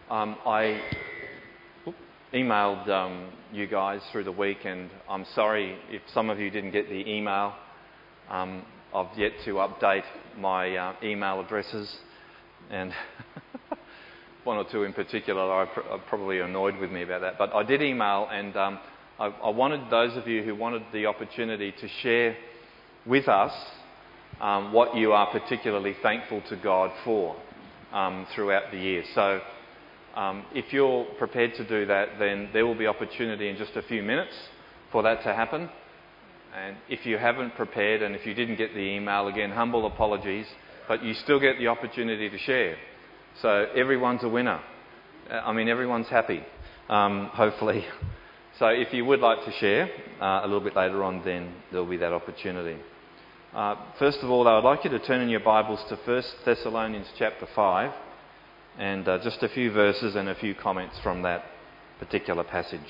I emailed you guys through the week, and I'm sorry if some of you didn't get the email. I've yet to update my email addresses, and one or two in particular are probably annoyed with me about that. But I did email, and I wanted those of you who wanted the opportunity to share with us what you are particularly thankful to God for throughout the year. So if you're prepared to do that, then there will be opportunity in just a few minutes for that to happen. And if you haven't prepared and if you didn't get the email, again, humble apologies, but you still get the opportunity to share. So everyone's a winner. Everyone's happy, hopefully. So if you would like to share a little bit later on, then there'll be that opportunity. First of all, though, I'd like you to turn in your Bibles to 1 Thessalonians chapter 5, and just a few verses and a few comments from that particular passage.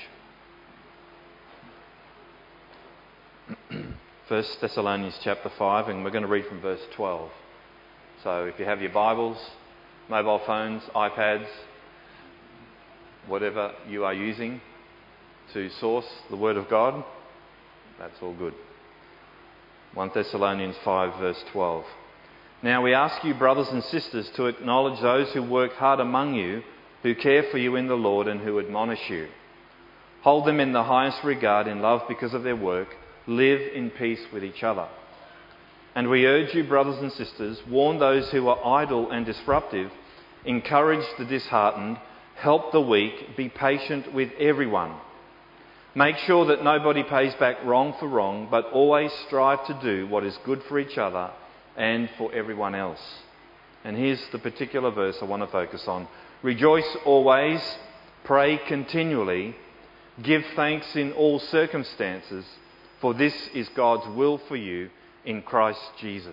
1 Thessalonians chapter 5, and we're going to read from verse 12. So if you have your Bibles, mobile phones, iPads, whatever you are using to source the Word of God, that's all good. 1 Thessalonians 5 verse 12. Now we ask you, brothers and sisters, to acknowledge those who work hard among you, who care for you in the Lord and who admonish you. Hold them in the highest regard in love because of their work. Live in peace with each other. And we urge you, brothers and sisters, warn those who are idle and disruptive, encourage the disheartened, help the weak, be patient with everyone. Make sure that nobody pays back wrong for wrong, but always strive to do what is good for each other and for everyone else. And here's the particular verse I want to focus on. Rejoice always, pray continually, give thanks in all circumstances, for this is God's will for you in Christ Jesus.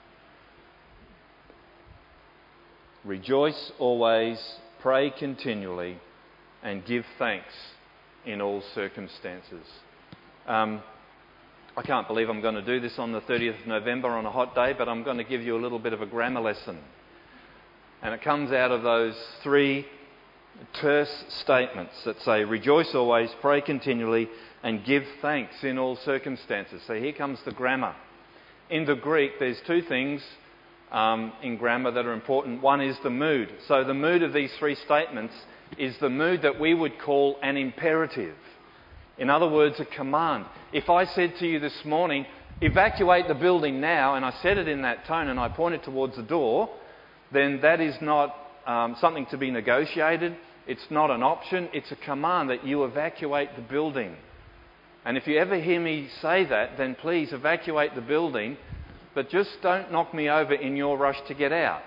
Rejoice always, pray continually, and give thanks in all circumstances. I can't believe I'm going to do this on the 30th of November on a hot day, but I'm going to give you a little bit of a grammar lesson. And it comes out of those three terse statements that say, rejoice always, pray continually, and give thanks in all circumstances. So here comes the grammar. In the Greek, there's two things in grammar that are important. One is the mood. So the mood of these three statements is the mood that we would call an imperative. In other words, a command. If I said to you this morning, evacuate the building now, and I said it in that tone and I pointed towards the door, then that is not something to be negotiated. It's not an option. It's a command that you evacuate the building. And if you ever hear me say that, then please evacuate the building, but just don't knock me over in your rush to get out.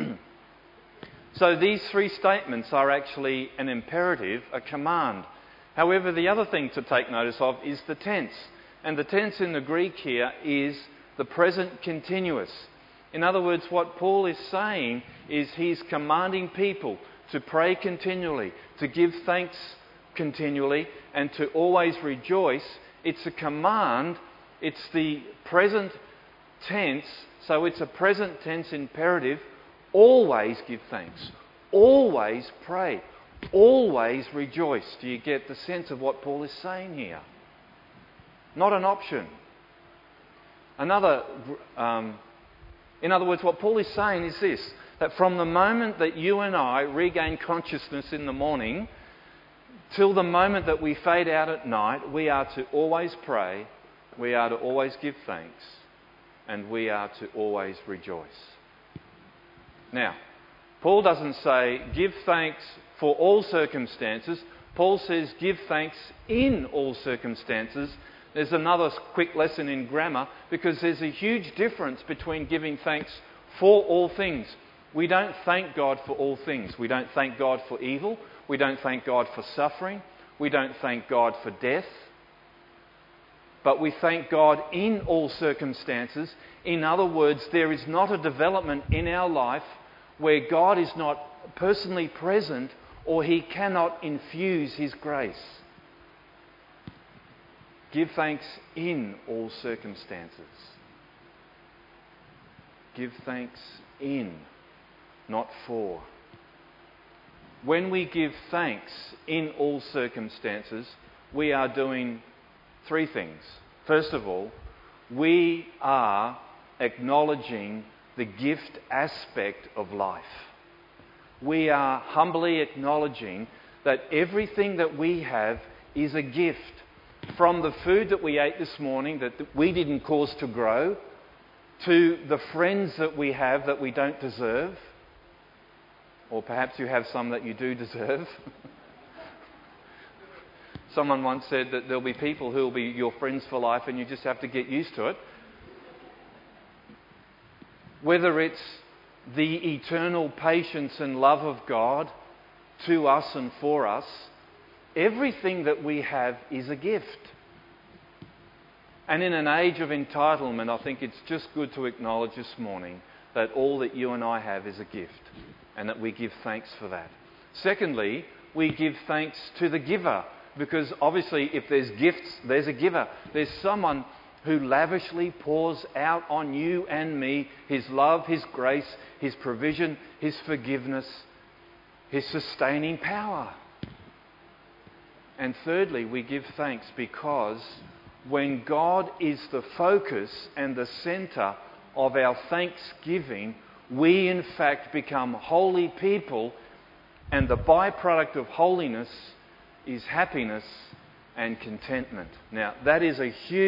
So these three statements are actually an imperative, a command. However, the other thing to take notice of is the tense. And the tense in the Greek here is the present continuous. In other words, what Paul is saying is he's commanding people to pray continually, to give thanks continually, and to always rejoice. It's a command. It's the present tense. So it's a present tense imperative. Always give thanks. Always pray. Always rejoice. Do you get the sense of what Paul is saying here? Not an option. In other words, what Paul is saying is this, that from the moment that you and I regain consciousness in the morning till the moment that we fade out at night, we are to always pray, we are to always give thanks, and we are to always rejoice. Now, Paul doesn't say give thanks for all circumstances. Paul says give thanks in all circumstances. There's another quick lesson in grammar, because there's a huge difference between giving thanks for all things. We don't thank God for all things. We don't thank God for evil. We don't thank God for suffering. We don't thank God for death. But we thank God in all circumstances. In other words, there is not a development in our life where God is not personally present or He cannot infuse His grace. Give thanks in all circumstances. Give thanks in, not for. when we give thanks in all circumstances, we are doing three things. First of all, we are acknowledging the gift aspect of life. We are humbly acknowledging that everything that we have is a gift. From the food that we ate this morning that we didn't cause to grow, to the friends that we have that we don't deserve, or perhaps you have some that you do deserve. Someone once said that there'll be people who will be your friends for life and you just have to get used to it. Whether it's the eternal patience and love of God to us and for us, everything that we have is a gift. And in an age of entitlement, I think it's just good to acknowledge this morning that all that you and I have is a gift, and that we give thanks for that. Secondly, we give thanks to the giver, because obviously if there's gifts, there's a giver. There's someone who lavishly pours out on you and me His love, His grace, His provision, His forgiveness, His sustaining power. And thirdly, we give thanks because when God is the focus and the centre of our thanksgiving, we in fact become holy people, and the byproduct of holiness is happiness and contentment. Now, that is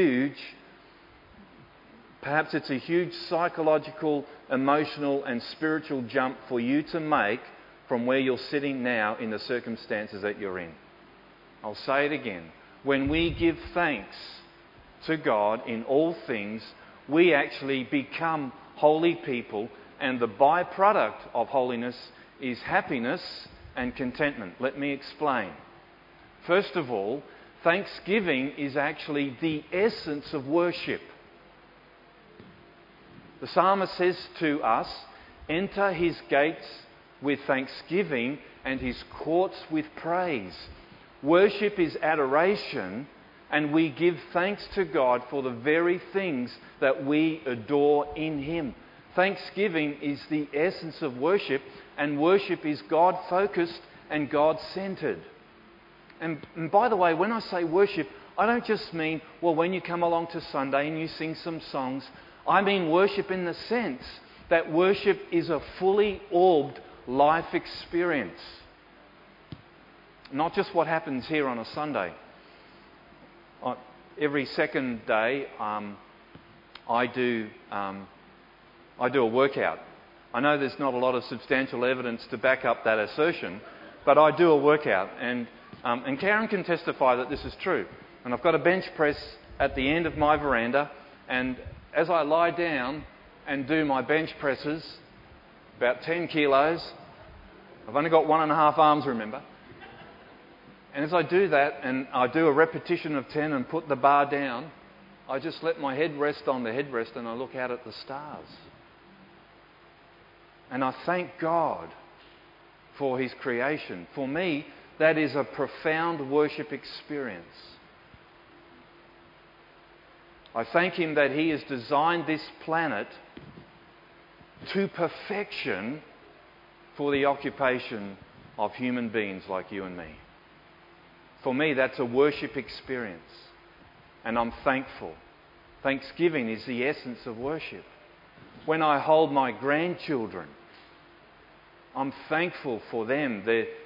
perhaps it's a huge psychological, emotional and spiritual jump for you to make from where you're sitting now in the circumstances that you're in. I'll say it again. When we give thanks to God in all things, we actually become holy people, and the byproduct of holiness is happiness and contentment. Let me explain. First of all, thanksgiving is actually the essence of worship. The psalmist says to us, enter His gates with thanksgiving and His courts with praise. Worship is adoration, and we give thanks to God for the very things that we adore in Him. Thanksgiving is the essence of worship, and worship is God-focused and God-centred. And by the way, when I say worship, I don't just mean, well, when you come along to Sunday and you sing some songs. I mean worship in the sense that worship is a fully orbed life experience. Not just what happens here on a Sunday. Every second day, I do a workout. I know there's not a lot of substantial evidence to back up that assertion, but I do a workout, and Karen can testify that this is true. And I've got a bench press at the end of my veranda, and as I lie down and do my bench presses, about 10 kilos, I've only got 1.5 arms, remember. And as I do that, and I do a repetition of 10 and put the bar down, I just let my head rest on the headrest and I look out at the stars. And I thank God for His creation. For me, that is a profound worship experience. I thank Him that He has designed this planet to perfection for the occupation of human beings like you and me. For me, that's a worship experience, and I'm thankful. Thanksgiving is the essence of worship. When I hold my grandchildren, I'm thankful for them.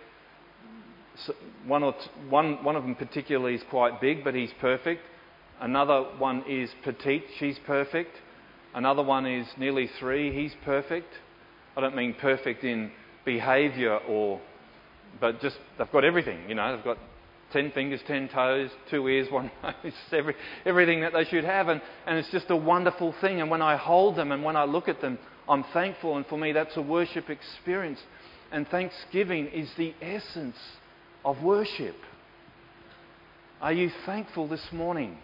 One of them particularly is quite big, but he's perfect. Another one is petite, she's perfect. Another one is nearly 3, he's perfect. I don't mean perfect in behaviour but just they've got everything, they've got 10 fingers, 10 toes, 2 ears, 1 nose, everything that they should have. And it's just a wonderful thing. And when I hold them and when I look at them, I'm thankful. And for me, that's a worship experience. And thanksgiving is the essence of worship. Are you thankful this morning?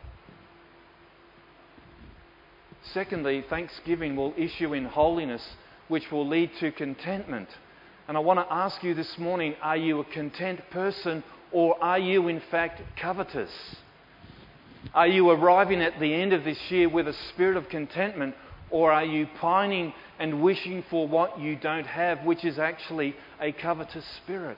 Secondly, thanksgiving will issue in holiness, which will lead to contentment. And I want to ask you this morning, are you a content person, or are you in fact covetous? Are you arriving at the end of this year with a spirit of contentment, Or are you pining and wishing for what you don't have, which is actually a covetous spirit?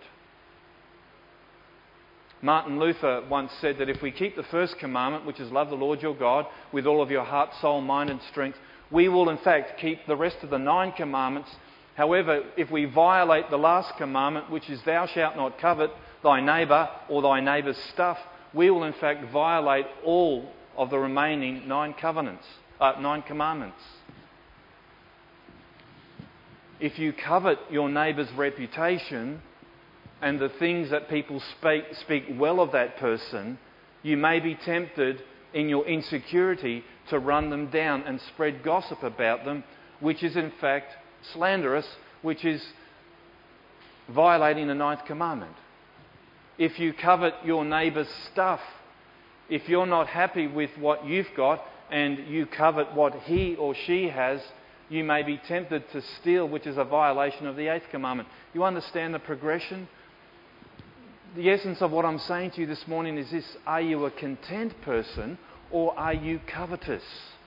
Martin Luther once said that if we keep the first commandment, which is love the Lord your God with all of your heart, soul, mind and strength, we will in fact keep the rest of the 9 commandments. However, if we violate the last commandment, which is thou shalt not covet thy neighbour or thy neighbour's stuff, we will in fact violate all of the remaining 9 commandments. If you covet your neighbour's reputation and the things that people speak well of that person, you may be tempted in your insecurity to run them down and spread gossip about them, which is in fact slanderous, which is violating the 9th commandment. If you covet your neighbour's stuff, if you're not happy with what you've got and you covet what he or she has, you may be tempted to steal, which is a violation of the 8th commandment. You understand the progression? The essence of what I'm saying to you this morning is this: are you a content person or are you covetous?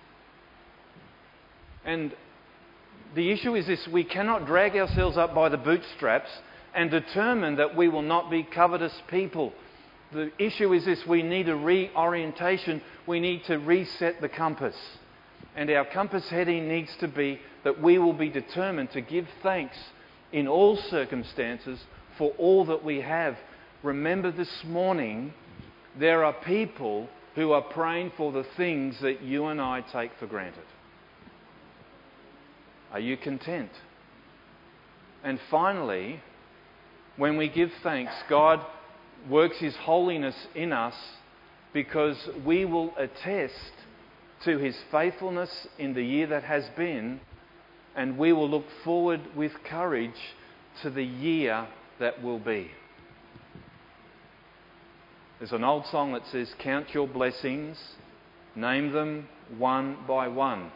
And the issue is this: we cannot drag ourselves up by the bootstraps and determine that we will not be covetous people. The issue is this: we need a reorientation. We need to reset the compass. And our compass heading needs to be that we will be determined to give thanks in all circumstances for all that we have. Remember, this morning, there are people who are praying for the things that you and I take for granted. Are you content? And finally, when we give thanks, God works His holiness in us because we will attest to His faithfulness in the year that has been, and we will look forward with courage to the year that will be. There's an old song that says, count your blessings, name them one by one.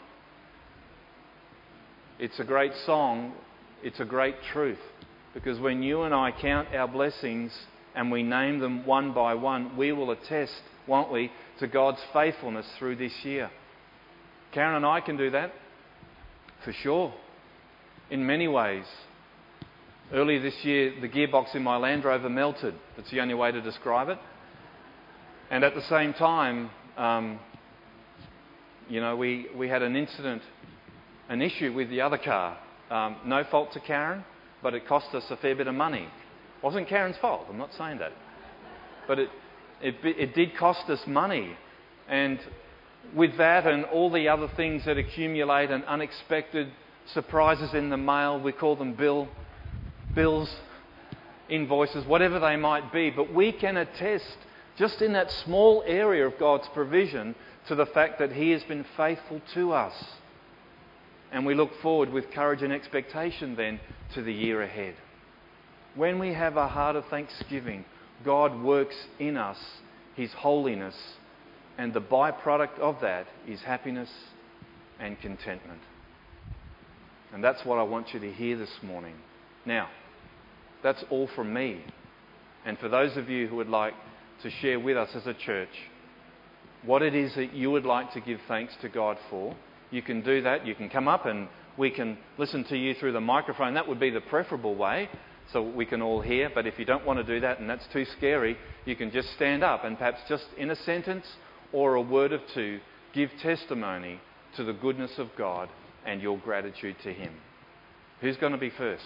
It's a great song, it's a great truth, because when you and I count our blessings and we name them one by one, we will attest, won't we, to God's faithfulness through this year. Karen and I can do that, for sure, in many ways. Earlier this year, the gearbox in my Land Rover melted. That's the only way to describe it. And at the same time, we had an incident, an issue with the other car. No fault to Karen, but it cost us a fair bit of money. It wasn't Karen's fault, I'm not saying that. But it did cost us money. And with that and all the other things that accumulate and unexpected surprises in the mail, we call them bills, invoices, whatever they might be. But we can attest, just in that small area of God's provision, to the fact that He has been faithful to us. And we look forward with courage and expectation then to the year ahead. When we have a heart of thanksgiving, God works in us His holiness, and the byproduct of that is happiness and contentment. And that's what I want you to hear this morning. Now, that's all from me. And for those of you who would like to share with us as a church what it is that you would like to give thanks to God for, you can do that. You can come up and we can listen to you through the microphone. That would be the preferable way, so we can all hear. But if you don't want to do that and that's too scary, you can just stand up and perhaps just in a sentence or a word or two give testimony to the goodness of God and your gratitude to Him. Who's going to be first?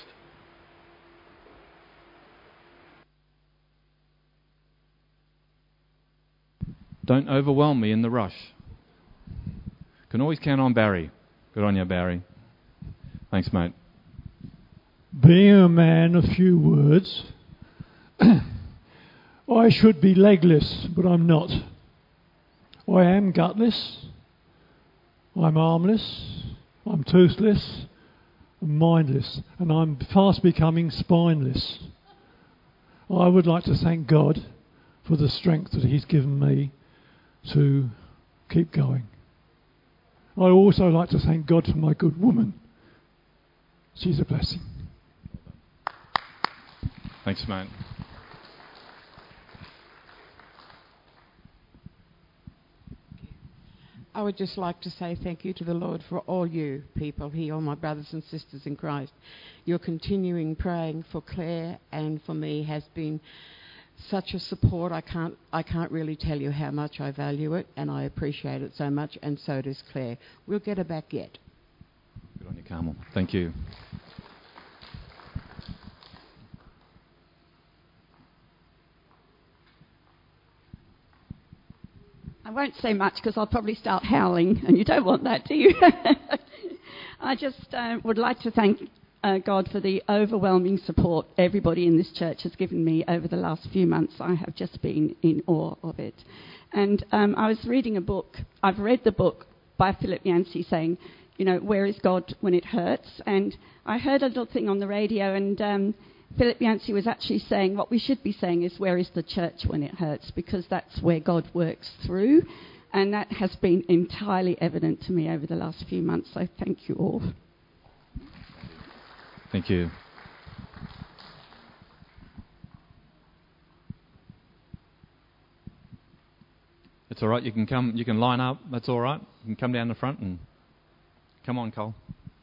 Don't overwhelm me in the rush. Can always count on Barry. Good on you, Barry. Thanks, mate. Being a man of few words, I should be legless, but I'm not. I am gutless, I'm armless, I'm toothless, I'm mindless, and I'm fast becoming spineless. I would like to thank God for the strength that He's given me to keep going. I also like to thank God for my good woman. She's a blessing. Thanks, mate. I would just like to say thank you to the Lord for all you people here, all my brothers and sisters in Christ. Your continuing praying for Claire and for me has been such a support. I can't really tell you how much I value it, and I appreciate it so much, and so does Claire. We'll get her back yet. Good on you, Carmel. Thank you. I won't say much because I'll probably start howling, and you don't want that, do you? I just would like to thank God for the overwhelming support everybody in this church has given me over the last few months. I have just been in awe of it. And I was reading a book. I've read the book by Philip Yancey saying, you know, where is God when it hurts? And I heard a little thing on the radio, and Philip Yancey was actually saying what we should be saying is, where is the church when it hurts? Because that's where God works through. And that has been entirely evident to me over the last few months. So thank you all. Thank you. It's all right. You can come. You can line up. That's all right. You can come down the front and come on, Cole.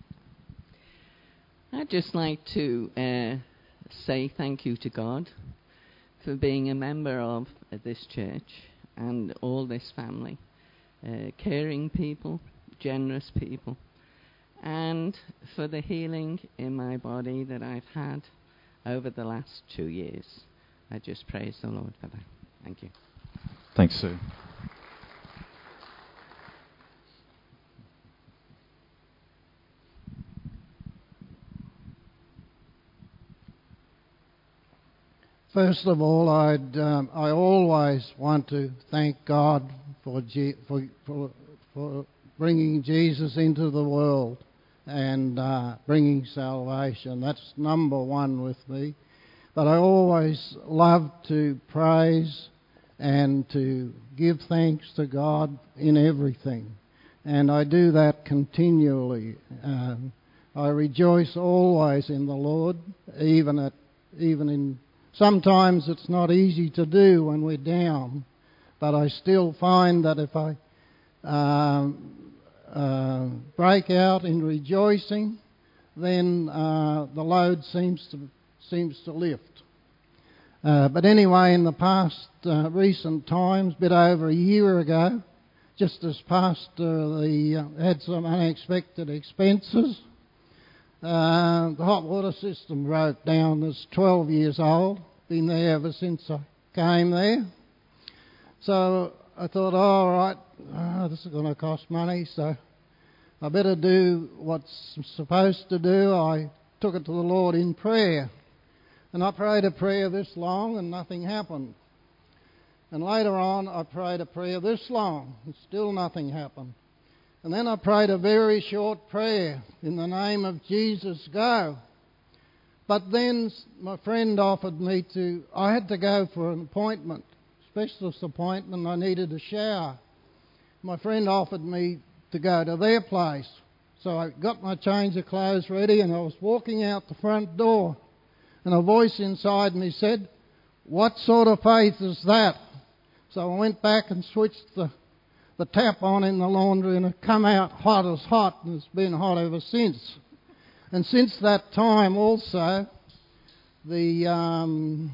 I'd just like to say thank you to God for being a member of this church and all this family, caring people, generous people, and for the healing in my body that I've had over the last 2 years. I just praise the Lord for that. Thank you. Thanks, Sue. First of all, I always want to thank God for bringing Jesus into the world and bringing salvation. That's number one with me. But I always love to praise and to give thanks to God in everything. And I do that continually. I rejoice always in the Lord, even in... Sometimes it's not easy to do when we're down, but I still find that if I break out in rejoicing, then the load seems to lift. But anyway, in the past recent times, a bit over a year ago, just as Pastor had some unexpected expenses, the hot water system broke down. It's 12 years old, been there ever since I came there. So I thought, all right, this is going to cost money, so I better do what's supposed to do. I took it to the Lord in prayer. And I prayed a prayer this long and nothing happened. And later on I prayed a prayer this long and still nothing happened. And then I prayed a very short prayer, in the name of Jesus, go. But then my friend offered me I had to go for an appointment, specialist appointment. I needed a shower. My friend offered me to go to their place. So I got my change of clothes ready and I was walking out the front door. And a voice inside me said, what sort of faith is that? So I went back and switched the tap on in the laundry and it come out hot as hot, and it's been hot ever since. And since that time also, the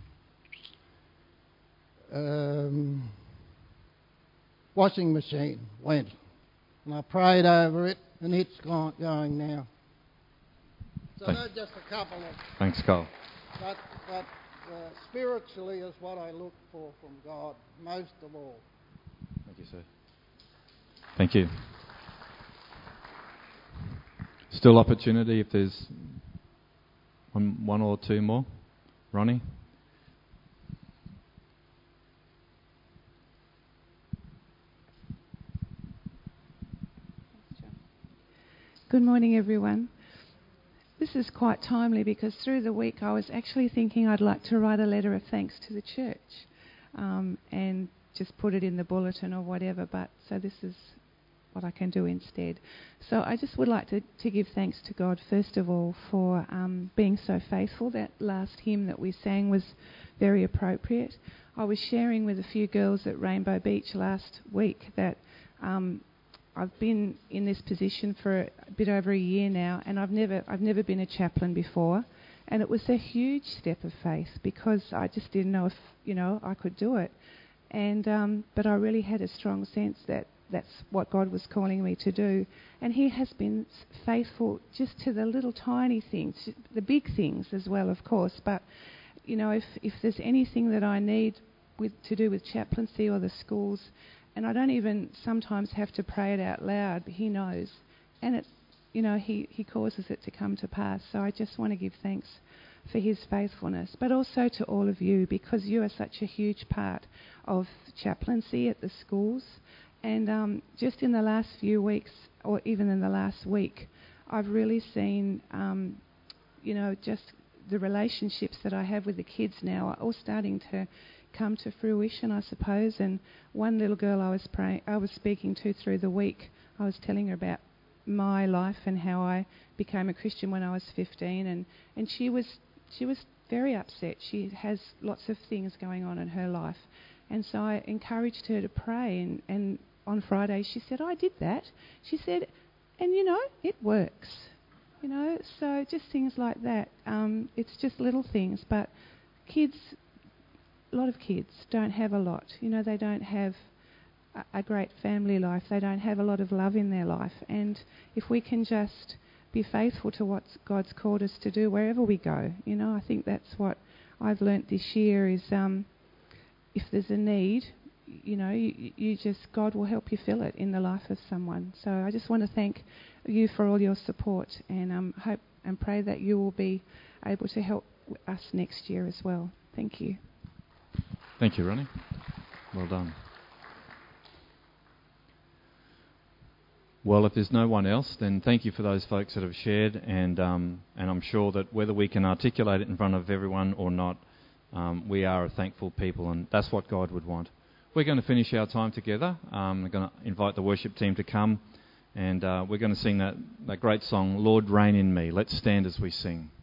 washing machine went. And I prayed over it and it's going now. So those are just a couple of... Thanks, Carl. But spiritually is what I look for from God, most of all. Thank you, sir. Thank you. Still opportunity if there's one or two more. Ronnie? Good morning, everyone. This is quite timely because through the week I was actually thinking I'd like to write a letter of thanks to the church and just put it in the bulletin or whatever, but so this is what I can do instead. So I just would like to give thanks to God first of all for being so faithful. That last hymn that we sang was very appropriate. I was sharing with a few girls at Rainbow Beach last week that I've been in this position for a bit over a year now, and I've never been a chaplain before, and it was a huge step of faith because I just didn't know if I could do it, and but I really had a strong sense that that's what God was calling me to do, and He has been faithful just to the little tiny things, the big things as well, of course. But if there's anything that I need to do with chaplaincy or the schools, and I don't even sometimes have to pray it out loud, He knows, and it's He causes it to come to pass. So I just want to give thanks for His faithfulness, but also to all of you, because you are such a huge part of chaplaincy at the schools. And just in the last few weeks, or even in the last week, I've really seen, just the relationships that I have with the kids now are all starting to come to fruition, I suppose. And one little girl I was speaking to through the week, I was telling her about my life and how I became a Christian when I was 15, and she was very upset. She has lots of things going on in her life, and so I encouraged her to pray, and on Friday she said, I did that. She said, and it works. So just things like that. It's just little things, but a lot of kids don't have a lot. They don't have a great family life. They don't have a lot of love in their life. And if we can just be faithful to what God's called us to do wherever we go, I think that's what I've learnt this year is if there's a need, God will help you fill it in the life of someone. So I just want to thank you for all your support, and hope and pray that you will be able to help us next year as well. Thank you. Thank you, Ronnie. Well done. Well, if there's no one else, then thank you for those folks that have shared, and I'm sure that whether we can articulate it in front of everyone or not, we are a thankful people, and that's what God would want. We're going to finish our time together. We're going to invite the worship team to come, and we're going to sing that great song, Lord, Reign in Me. Let's stand as we sing.